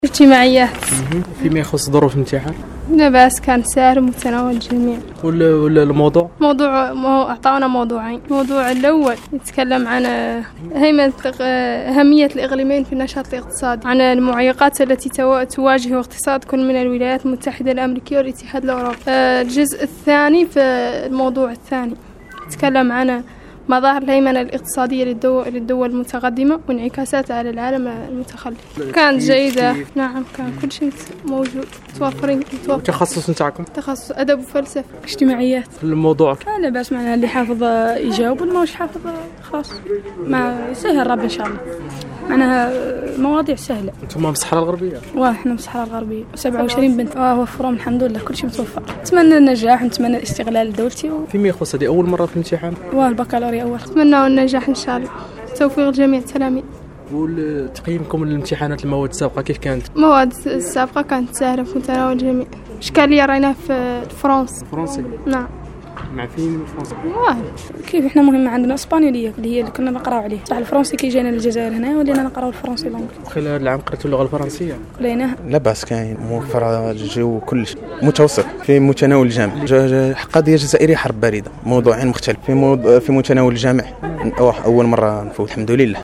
اجتماعيات. فيما يخص ظروف الامتحان لا بأس، كان سهل متناول الجميع. ولا الموضوع أعطانا موضوعين. الموضوع الأول يتكلم عن أهمية الإقليمين في النشاط الاقتصادي، عن المعيقات التي تواجه اقتصاد كل من الولايات المتحدة الأمريكية والاتحاد الأوروبي. الجزء الثاني في الموضوع الثاني يتكلم عن مظاهر الهيمنة الاقتصادية للدول المتقدمة وانعكاساتها على العالم المتخلف. كانت جيدة، نعم، كان كل شيء موجود متوفرين. التخصص نتاعكم؟ تخصص أدب وفلسفة. اجتماعيات. الموضوع لا بأس، معناها اللي حافظ يجاوب واللي ماهوش حافظ خلاص، ما سهل ربي إن شاء الله. معناها مواضيع سهلة. أنتم من الصحراء الغربية؟ احنا من الصحراء الغربية، 27 بنت. وفرهم الحمد لله، كل شيء متوفر. نتمنى النجاح ونتمنى الاستغلال لدولتي فيما يخص هذه أول مرة في الامتحان؟ البكالوريا أول. نتمنى النجاح إن شاء الله، توفيق جميع التلاميذ. وتقييمكم للامتحانات المواد السابقة كيف كانت؟ المواد السابقة كانت سهلة في متناول الجميع. إشكالية رأيناها في الفرنسي؟ نعم. مع فين الفرنسي؟ كيف احنا مهمة عندنا اسبانيولية اللي هي اللي كنا نقراو عليه. صح الفرنسي كي جينا للجزائر هنا ولينا نقراو الفرنسي لونجلي. خلال العام قرأتوا اللغة الفرنسية؟ قريناها. لا بأس، كاين موفر الجو كلش متوسط في متناول الجامع. قضية جزائرية حرب باردة، موضوعين مختلف في متناول الجامع. أول مرة نفوت الحمد لله.